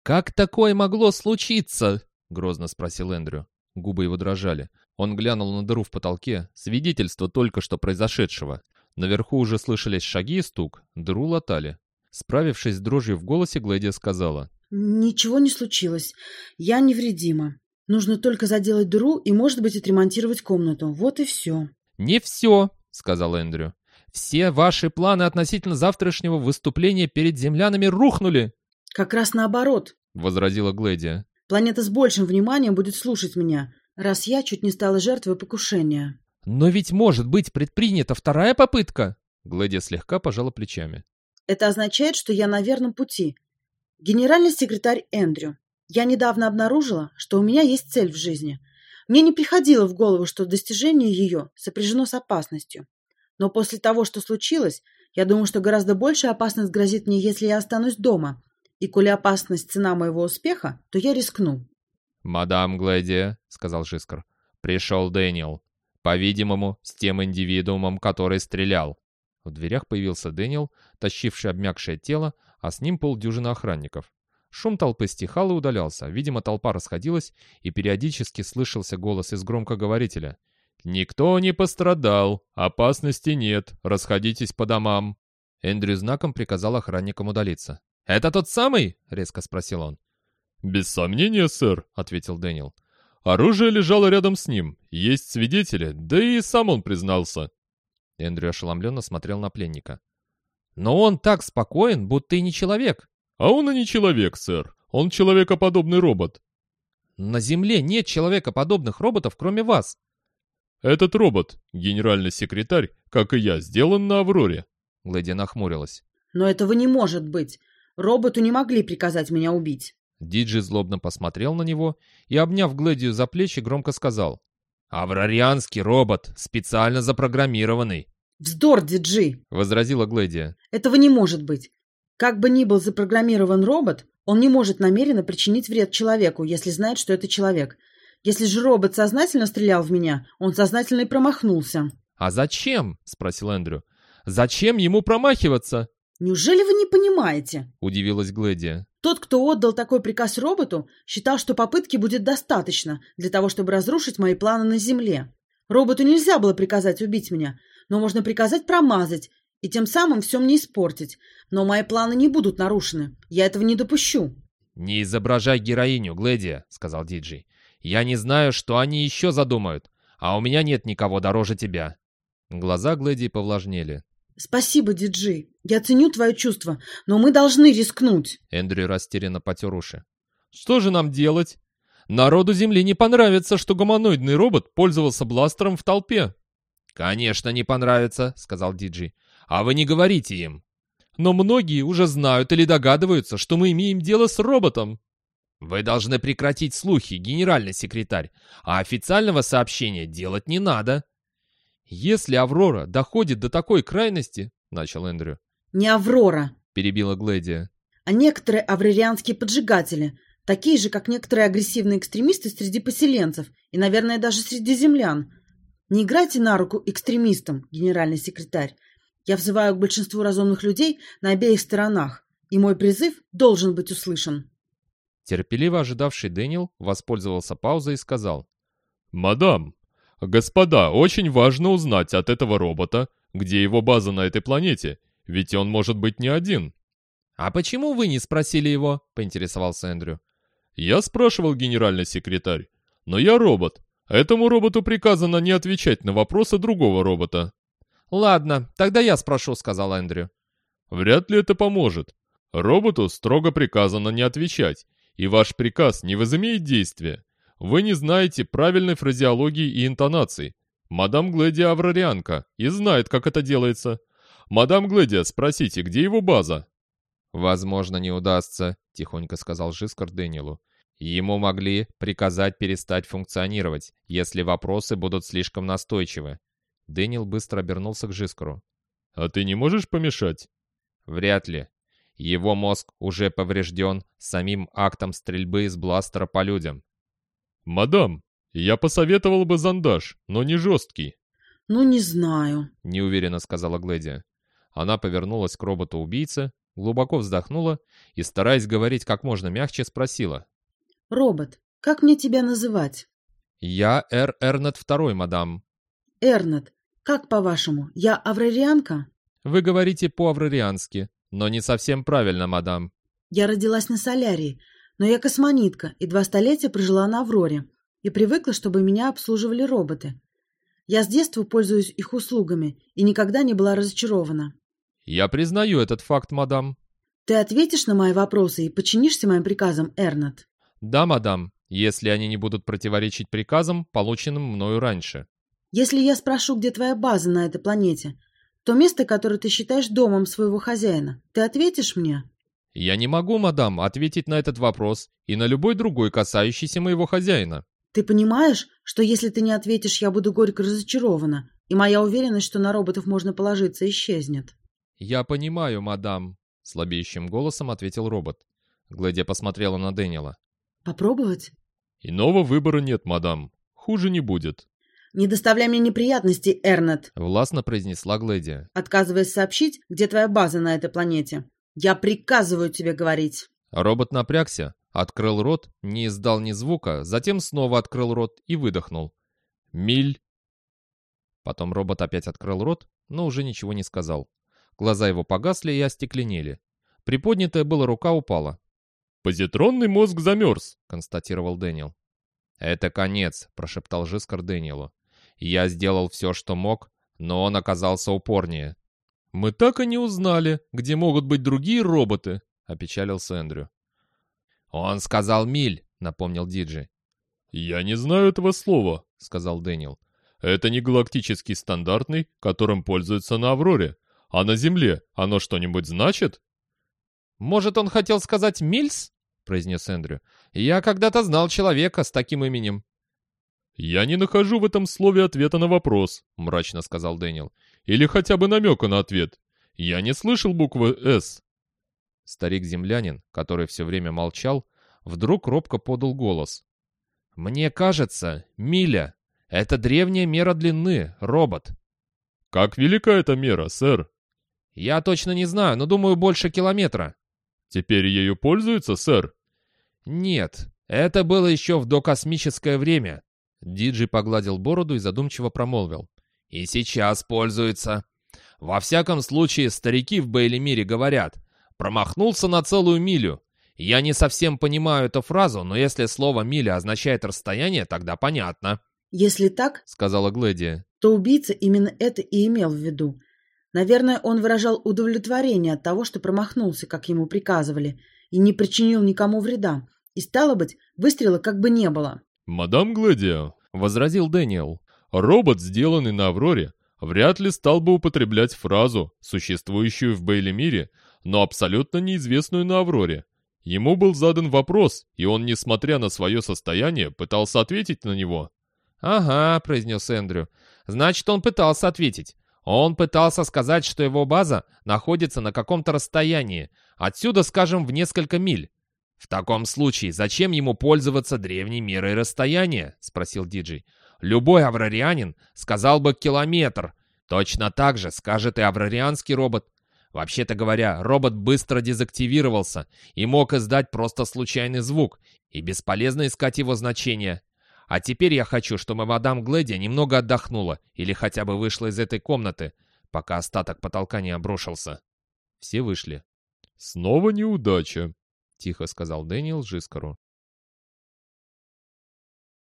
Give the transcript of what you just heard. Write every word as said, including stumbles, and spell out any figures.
«Как такое могло случиться?» — грозно спросил Эндрю. Губы его дрожали. Он глянул на дыру в потолке, свидетельство только что произошедшего. Наверху уже слышались шаги и стук, дыру латали. Справившись с дрожью в голосе, Глэдия сказала: «Ничего не случилось. Я невредима. Нужно только заделать дыру и, может быть, отремонтировать комнату. Вот и все». «Не все», — сказал Эндрю. «Все ваши планы относительно завтрашнего выступления перед землянами рухнули». «Как раз наоборот», — возразила Глэдия. «Планета с большим вниманием будет слушать меня, раз я чуть не стала жертвой покушения». «Но ведь может быть предпринята вторая попытка?» Глэдия слегка пожала плечами. «Это означает, что я на верном пути. Генеральный секретарь Эндрю, я недавно обнаружила, что у меня есть цель в жизни. Мне не приходило в голову, что достижение ее сопряжено с опасностью. Но после того, что случилось, я думаю, что гораздо большая опасность грозит мне, если я останусь дома. И коли опасность цена моего успеха, то я рискну». «Мадам Глэдия», — сказал Жискар, — «пришел Дэниел. По-видимому, с тем индивидуумом, который стрелял». В дверях появился Дэниел, тащивший обмякшее тело, а с ним полдюжины охранников. Шум толпы стихал и удалялся. Видимо, толпа расходилась, и периодически слышался голос из громкоговорителя. «Никто не пострадал. Опасности нет. Расходитесь по домам». Эндрю знаком приказал охранникам удалиться. «Это тот самый?» — резко спросил он. «Без сомнения, сэр», — ответил Дэниел. «Оружие лежало рядом с ним. Есть свидетели, да и сам он признался». Эндрю ошеломленно смотрел на пленника. «Но он так спокоен, будто и не человек». «А он и не человек, сэр. Он человекоподобный робот». «На Земле нет человекоподобных роботов, кроме вас». «Этот робот, генеральный секретарь, как и я, сделан на Авроре». Глэдия нахмурилась. «Но этого не может быть. Роботу не могли приказать меня убить». Диджи злобно посмотрел на него и, обняв Глэдию за плечи, громко сказал: «Аврарианский робот, специально запрограммированный». «Вздор, Диджи!» — возразила Глэдия. «Этого не может быть. Как бы ни был запрограммирован робот, он не может намеренно причинить вред человеку, если знает, что это человек. Если же робот сознательно стрелял в меня, он сознательно и промахнулся». «А зачем?» — спросил Эндрю. «Зачем ему промахиваться?» «Неужели вы не понимаете?» — удивилась Глэдия. «Тот, кто отдал такой приказ роботу, считал, что попытки будет достаточно для того, чтобы разрушить мои планы на Земле. Роботу нельзя было приказать убить меня, но можно приказать промазать и тем самым все мне испортить. Но мои планы не будут нарушены. Я этого не допущу». «Не изображай героиню, Глэдия», — сказал Диджей. «Я не знаю, что они еще задумают, а у меня нет никого дороже тебя». Глаза Глэдии повлажнели. «Спасибо, Диджей. Я ценю твои чувства, но мы должны рискнуть». Эндрю растерянно потер уши. «Что же нам делать? Народу Земли не понравится, что гуманоидный робот пользовался бластером в толпе». «Конечно, не понравится», — сказал Диджей. «А вы не говорите им». «Но многие уже знают или догадываются, что мы имеем дело с роботом». «Вы должны прекратить слухи, генеральный секретарь, а официального сообщения делать не надо». «Если Аврора доходит до такой крайности», — начал Эндрю. «Не Аврора», — перебила Глэдия. «а некоторые аврарианские поджигатели, такие же, как некоторые агрессивные экстремисты среди поселенцев и, наверное, даже среди землян. Не играйте на руку экстремистам, генеральный секретарь. Я взываю к большинству разумных людей на обеих сторонах, и мой призыв должен быть услышан». Терпеливо ожидавший Дэниел воспользовался паузой и сказал: «Мадам, господа, очень важно узнать от этого робота, где его база на этой планете, ведь он может быть не один». «А почему вы не спросили его?» — поинтересовался Эндрю. «Я спрашивал, генеральный секретарь, но я робот. Этому роботу приказано не отвечать на вопросы другого робота». «Ладно, тогда я спрошу», — сказал Эндрю. «Вряд ли это поможет. Роботу строго приказано не отвечать, и ваш приказ не возымеет действия. Вы не знаете правильной фразеологии и интонаций. Мадам Глэдия аврарианка и знает, как это делается. Мадам Глэдия, спросите, где его база?» «Возможно, не удастся», — тихонько сказал Жискар Дэниелу. «Ему могли приказать перестать функционировать, если вопросы будут слишком настойчивы». Дэниел быстро обернулся к Жискару. «А ты не можешь помешать?» «Вряд ли. Его мозг уже поврежден самим актом стрельбы из бластера по людям». «Мадам, я посоветовал бы зондаж, но не жесткий». «Ну, не знаю», — неуверенно сказала Глэдия. Она повернулась к роботу-убийце, глубоко вздохнула и, стараясь говорить как можно мягче, спросила. «Робот, как мне тебя называть?» «Я Эр Эрнет Второй, мадам». «Эрнет, как по-вашему, я аврарианка?» «Вы говорите по-аврариански, но не совсем правильно, мадам». «Я родилась на Солярии, но я космонитка и два столетия прожила на Авроре и привыкла, чтобы меня обслуживали роботы. Я с детства пользуюсь их услугами и никогда не была разочарована». «Я признаю этот факт, мадам». «Ты ответишь на мои вопросы и подчинишься моим приказам, Эрнет?» «Да, мадам, если они не будут противоречить приказам, полученным мною раньше». «Если я спрошу, где твоя база на этой планете, то место, которое ты считаешь домом своего хозяина, ты ответишь мне?» «Я не могу, мадам, ответить на этот вопрос и на любой другой, касающийся моего хозяина». «Ты понимаешь, что если ты не ответишь, я буду горько разочарована, и моя уверенность, что на роботов можно положиться, исчезнет?» «Я понимаю, мадам», — слабеющим голосом ответил робот. Глэдия посмотрела на Дэниела. «Попробовать?» «Иного выбора нет, мадам. Хуже не будет». «Не доставляй мне неприятностей, Эрнет», — властно произнесла Глэдия. «отказываясь сообщить, где твоя база на этой планете. Я приказываю тебе говорить». Робот напрягся, открыл рот, не издал ни звука, затем снова открыл рот и выдохнул. «Миль». Потом робот опять открыл рот, но уже ничего не сказал. Глаза его погасли и остекленели. Приподнятая была рука упала. «Позитронный мозг замерз», — констатировал Дэниел. «Это конец», — прошептал Жискар Дэниелу. «Я сделал все, что мог, но он оказался упорнее». «Мы так и не узнали, где могут быть другие роботы», — опечалился Эндрю. «Он сказал миль», — напомнил Диджей. «Я не знаю этого слова», — сказал Дэниел. «Это не галактический стандартный, которым пользуются на Авроре. А на Земле оно что-нибудь значит?» «Может, он хотел сказать «мильс»?» — произнес Эндрю. «Я когда-то знал человека с таким именем». «Я не нахожу в этом слове ответа на вопрос», — мрачно сказал Дэниел. «Или хотя бы намека на ответ. Я не слышал буквы «С». Старик-землянин, который все время молчал, вдруг робко подал голос. «Мне кажется, миля — это древняя мера длины, робот». «Как велика эта мера, сэр?» «Я точно не знаю, но думаю, больше километра». «Теперь ею пользуются, сэр?» «Нет, это было еще в докосмическое время». Диджей погладил бороду и задумчиво промолвил. «И сейчас пользуются. Во всяком случае, старики в Бейлемире говорят, промахнулся на целую милю. Я не совсем понимаю эту фразу, но если слово «миля» означает расстояние, тогда понятно». «Если так, — сказала Глэдия, — то убийца именно это и имел в виду. Наверное, он выражал удовлетворение от того, что промахнулся, как ему приказывали, и не причинил никому вреда. И, стало быть, выстрела как бы не было». «Мадам Глэдия», — возразил Дэниел, — «робот, сделанный на Авроре, вряд ли стал бы употреблять фразу, существующую в Бейлемире, но абсолютно неизвестную на Авроре. Ему был задан вопрос, и он, несмотря на свое состояние, пытался ответить на него». «Ага», — произнес Эндрю, — «значит, он пытался ответить. Он пытался сказать, что его база находится на каком-то расстоянии, отсюда, скажем, в несколько миль. «В таком случае, зачем ему пользоваться древней мерой расстояния?» — спросил Диджей. «Любой аврарианин сказал бы километр. Точно так же скажет и аврарианский робот. Вообще-то говоря, робот быстро дезактивировался и мог издать просто случайный звук, и бесполезно искать его значение. А теперь я хочу, чтобы мадам Глэдия немного отдохнула или хотя бы вышла из этой комнаты, пока остаток потолка не обрушился». Все вышли. «Снова неудача», — тихо сказал Дэниел Жискару.